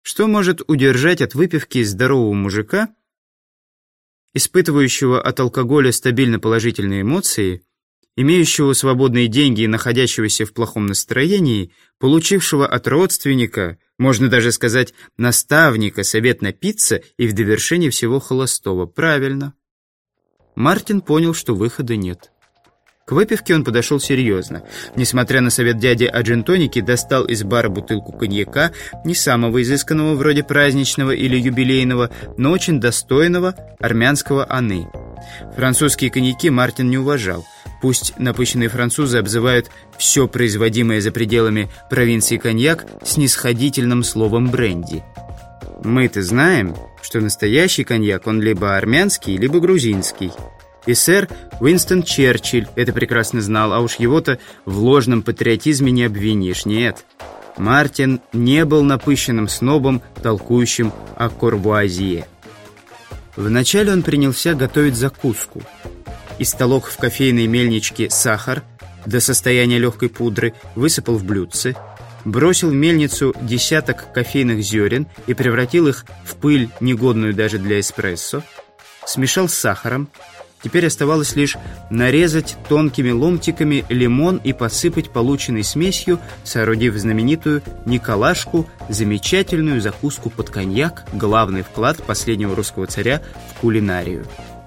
Что может удержать от выпивки здорового мужика, испытывающего от алкоголя стабильно положительные эмоции, имеющего свободные деньги и находящегося в плохом настроении, получившего от родственника, можно даже сказать, наставника, совет напиться и в довершение всего холостого? Правильно. Мартин понял, что выхода нет. К выпивке он подошел серьезно. Несмотря на совет дяди о джин-тонике, достал из бара бутылку коньяка, не самого изысканного, вроде праздничного или юбилейного, но очень достойного армянского аны. Французские коньяки Мартин не уважал. Пусть напыщенные французы обзывают все производимое за пределами провинции коньяк снисходительным словом бренди. Мы-то знаем, что настоящий коньяк, он либо армянский, либо грузинский. И сэр Уинстон Черчилль это прекрасно знал, а уж его-то в ложном патриотизме не обвинишь. Нет, Мартин не был напыщенным снобом, толкующим о Корвуазье. Вначале он принялся готовить закуску. Истолок в кофейной мельничке сахар до состояния легкой пудры, высыпал в блюдце, бросил в мельницу десяток кофейных зерен и превратил их в пыль, негодную даже для эспрессо, смешал с сахаром. Теперь оставалось лишь нарезать тонкими ломтиками лимон и посыпать полученной смесью, соорудив знаменитую Николашку, замечательную закуску под коньяк, главный вклад последнего русского царя в кулинарию.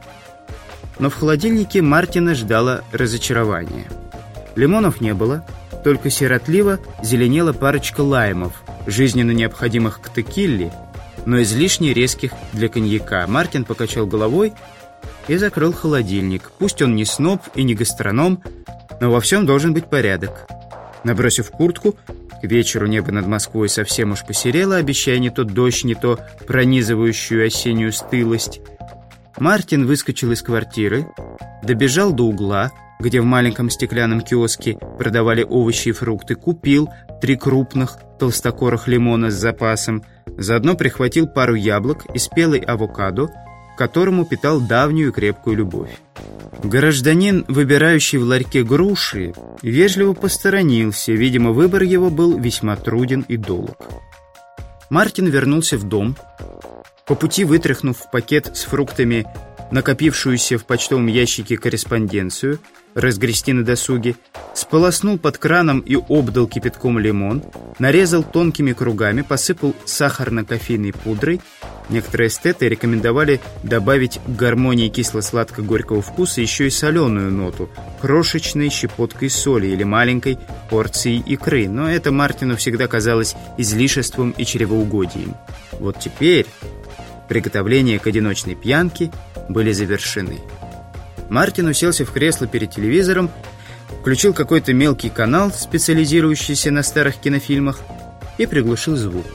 Но в холодильнике Мартина ждало разочарование. Лимонов не было, только сиротливо зеленела парочка лаймов, жизненно необходимых к текилле, но излишне резких для коньяка. Мартин покачал головой и закрыл холодильник. Пусть он не сноб и не гастроном, но во всем должен быть порядок. Набросив куртку, к вечеру небо над Москвой совсем уж посерело, обещая не то дождь, не то пронизывающую осеннюю стылость. Мартин выскочил из квартиры, добежал до угла, где в маленьком стеклянном киоске продавали овощи и фрукты, купил 3 крупных толстокорых лимона с запасом, заодно прихватил пару яблок и спелый авокадо, к которому питал давнюю крепкую любовь. Гражданин, выбирающий в ларьке груши, вежливо посторонился. Видимо, выбор его был весьма труден и долг. Мартин вернулся в дом, по пути вытряхнув в пакет с фруктами накопившуюся в почтовом ящике корреспонденцию, разгрести на досуге, сполоснул под краном и обдал кипятком лимон, нарезал тонкими кругами, посыпал сахарно-кофейной пудрой. Некоторые эстеты рекомендовали добавить к гармонии кисло-сладко-горького вкуса еще и соленую ноту, крошечной щепоткой соли или маленькой порцией икры, но это Мартину всегда казалось излишеством и чревоугодием. Вот теперь приготовления к одиночной пьянке были завершены. Мартин уселся в кресло перед телевизором, включил какой-то мелкий канал, специализирующийся на старых кинофильмах, и приглушил звук.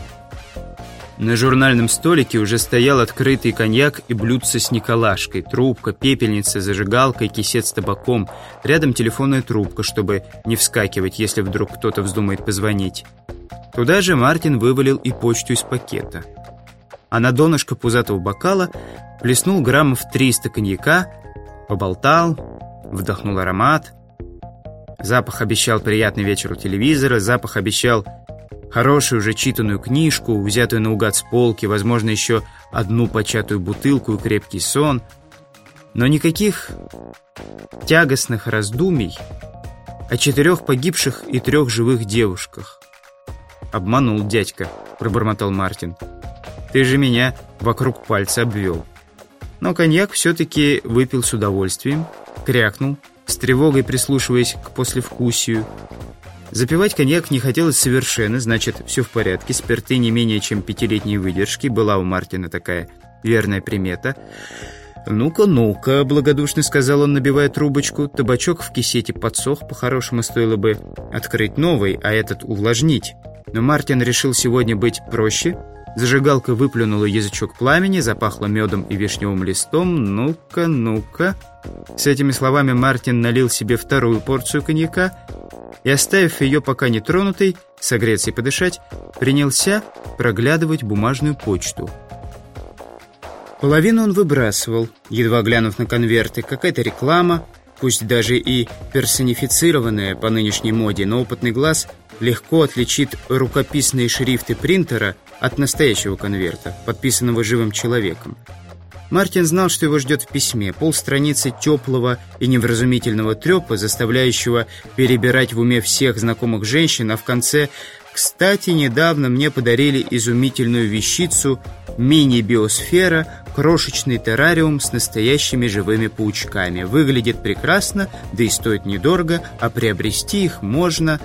На журнальном столике уже стоял открытый коньяк и блюдце с Николашкой, трубка, пепельница, зажигалка и кисет с табаком. Рядом телефонная трубка, чтобы не вскакивать, если вдруг кто-то вздумает позвонить. Туда же Мартин вывалил и почту из пакета. А на донышко пузатого бокала плеснул граммов 300 коньяка, поболтал, вдохнул аромат. Запах обещал приятный вечер у телевизора, запах обещал хорошую уже читанную книжку, взятую наугад с полки, возможно, еще одну початую бутылку и крепкий сон. Но никаких тягостных раздумий о 4 погибших и 3 живых девушках. «Обманул дядька», — пробормотал Мартин. «Ты же меня вокруг пальца обвел». Но коньяк все-таки выпил с удовольствием, крякнул, с тревогой прислушиваясь к послевкусию. Запивать коньяк не хотелось совершенно, значит, все в порядке. Спирты не менее чем 5-летней выдержки. Была у Мартина такая верная примета. «Ну-ка, ну-ка», — благодушно сказал он, набивая трубочку. Табачок в кисете подсох, по-хорошему стоило бы открыть новый, а этот увлажнить. Но Мартин решил сегодня быть проще. Зажигалка выплюнула язычок пламени, запахло медом и вишневым листом. «Ну-ка, ну-ка». С этими словами Мартин налил себе 2-ю порцию коньяка и, оставив ее пока не тронутой, согреться и подышать, принялся проглядывать бумажную почту. Половину он выбрасывал, едва глянув на конверты. Какая-то реклама, пусть даже и персонифицированная по нынешней моде, но опытный глаз легко отличит рукописные шрифты принтера от настоящего конверта, подписанного живым человеком. Мартин знал, что его ждет в письме. Полстраницы теплого и невразумительного трепа, заставляющего перебирать в уме всех знакомых женщин, а в конце: «Кстати, недавно мне подарили изумительную вещицу мини-биосфера, крошечный террариум с настоящими живыми паучками. Выглядит прекрасно, да и стоит недорого, а приобрести их можно...»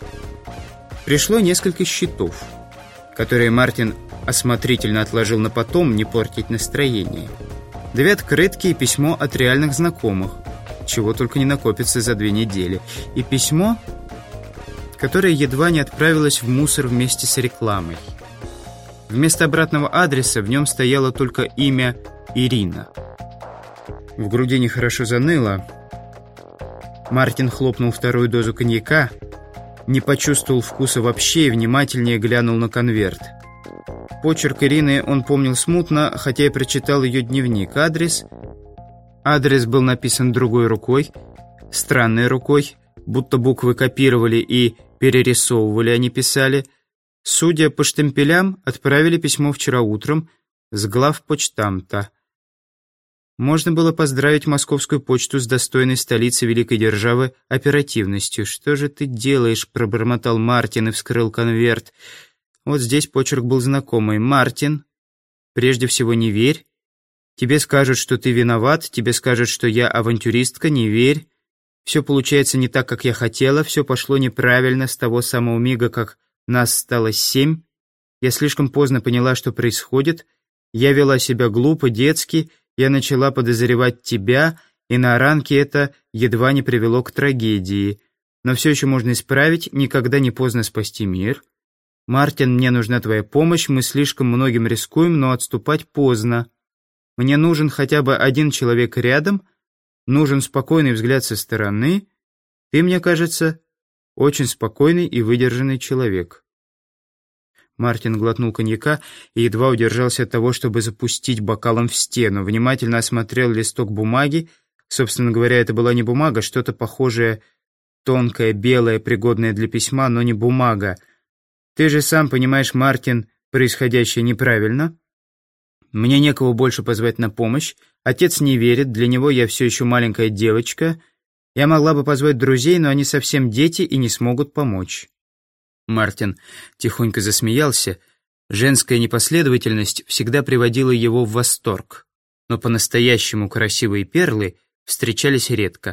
Пришло несколько счетов, которые Мартин осмотрительно отложил на потом, не портить настроение. 2 открытки и письмо от реальных знакомых, чего только не накопится за 2 недели, и письмо, которое едва не отправилось в мусор вместе с рекламой. Вместо обратного адреса в нем стояло только имя Ирина. В груди нехорошо заныло. Мартин хлопнул 2-ю дозу коньяка, не почувствовал вкуса вообще и внимательнее глянул на конверт. Почерк Ирины он помнил смутно, хотя и прочитал ее дневник. Адрес был написан другой рукой, странной рукой, будто буквы копировали и перерисовывали, а не писали. Судя по штемпелям, отправили письмо вчера утром с главпочтамта. Можно было поздравить московскую почту с достойной столицы великой державы оперативностью. «Что же ты делаешь?» — пробормотал Мартин и вскрыл конверт. Вот здесь почерк был знакомый. «Мартин, прежде всего не верь. Тебе скажут, что ты виноват, тебе скажут, что я авантюристка, не верь. Все получается не так, как я хотела, все пошло неправильно с того самого мига, как нас стало 7. Я слишком поздно поняла, что происходит. Я вела себя глупо, детски, я начала подозревать тебя, и на ранке это едва не привело к трагедии. Но все еще можно исправить, никогда не поздно спасти мир. Мартин, мне нужна твоя помощь, мы слишком многим рискуем, но отступать поздно. Мне нужен хотя бы один человек рядом, нужен спокойный взгляд со стороны. Ты, мне кажется, очень спокойный и выдержанный человек». Мартин глотнул коньяка и едва удержался от того, чтобы запустить бокалом в стену. Внимательно осмотрел листок бумаги. Собственно говоря, это была не бумага, что-то похожее, тонкое, белое, пригодное для письма, но не бумага. «Ты же сам понимаешь, Мартин, происходящее неправильно. Мне некого больше позвать на помощь. Отец не верит, для него я все еще маленькая девочка. Я могла бы позвать друзей, но они совсем дети и не смогут помочь». Мартин тихонько засмеялся. Женская непоследовательность всегда приводила его в восторг, но по-настоящему красивые перлы встречались редко.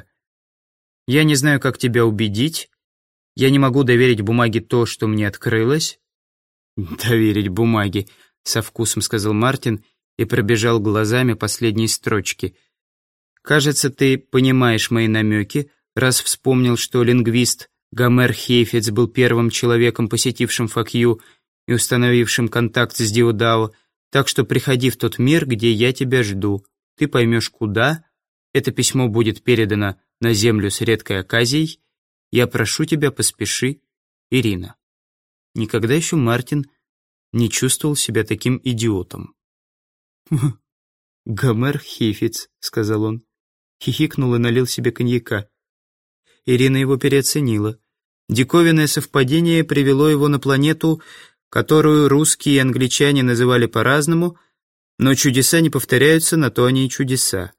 «Я не знаю, как тебя убедить. Я не могу доверить бумаге то, что мне открылось». «Доверить бумаге», — со вкусом сказал Мартин и пробежал глазами последние строчки. «Кажется, ты понимаешь мои намеки, раз вспомнил, что лингвист Гомер Хейфиц был первым человеком, посетившим Факью и установившим контакт с Диодао, так что приходи в тот мир, где я тебя жду. Ты поймешь, куда. Это письмо будет передано на землю с редкой оказией. Я прошу тебя, поспеши, Ирина». Никогда еще Мартин не чувствовал себя таким идиотом. «Гомер Хейфиц», — сказал он. Хихикнул и налил себе коньяка. Ирина его переоценила. Диковинное совпадение привело его на планету, которую русские и англичане называли по-разному, но чудеса не повторяются, на то они и чудеса.